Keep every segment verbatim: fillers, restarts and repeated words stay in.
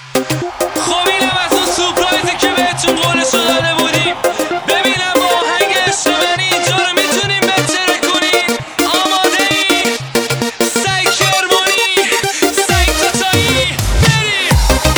خب اینم از اون سورپرایزی که بهتون قولشو داده بودیم. ببینم با آهنگ عشق منی اینجا رو میتونیم بهتره کنیم. آماده ای؟ سعی کرمانی، سعی تاتایی، بریم.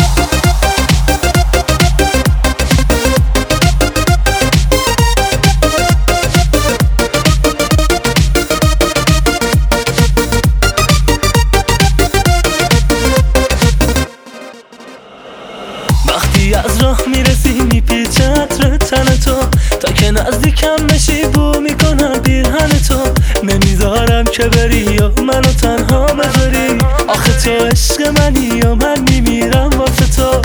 وقتی از راه میرسی میپیچه عطر تن تو، تا که نزدیکم نشی بو میکنم پیرهن تو. نمیذارم که بری یا منو تنها بذاری، آخه تو عشق منی یا من میمیرم واسه تو.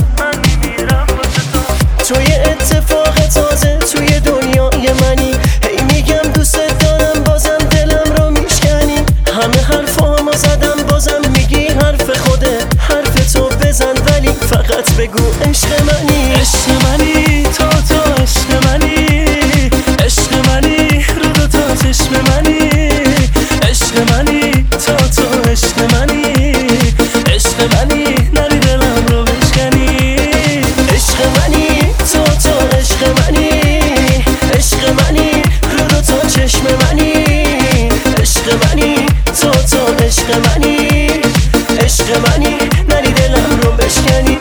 تو یه اتفاق تازه توی دنیای منی، هی میگم دوست دارم بازم دلم رو میشکنی. همه حرفامو زدم بازم میگی حرف خوده، حرف تو بزن ولی فقط بگو عشق منی. عشق منی تو تو عشق منی، عشق منی رو دو تا چشم منی. عشق منی تو تو عشق منی، عشق منی نری دلم رو بشکنی. عشق منی تو تو عشق منی، عشق منی رو دو تا چشم منی. عشق منی تو تو عشق منی، عشق منی نری دلم رو بشکنی.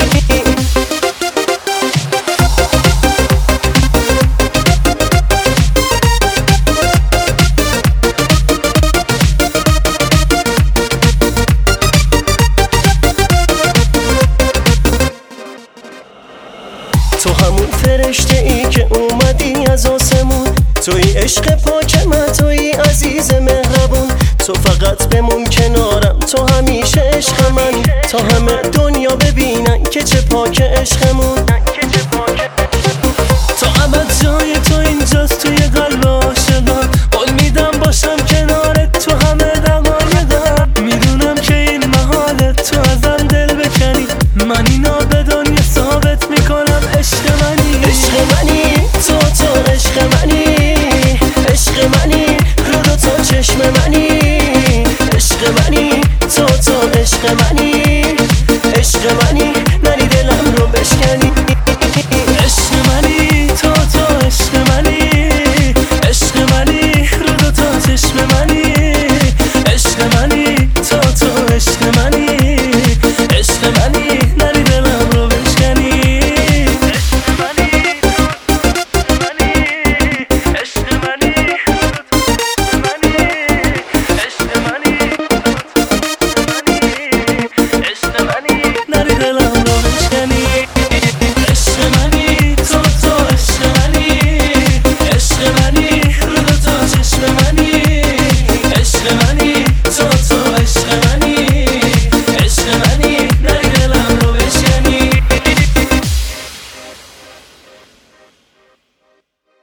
تو همون فرشته ای که اومدی از آسمون، توی عشق پاک من، توی عزیز مهربون. تو فقط بمون کنارم، تو همیشه عشق من، تا همه دنیا ببینن که چه پاک عشقمون.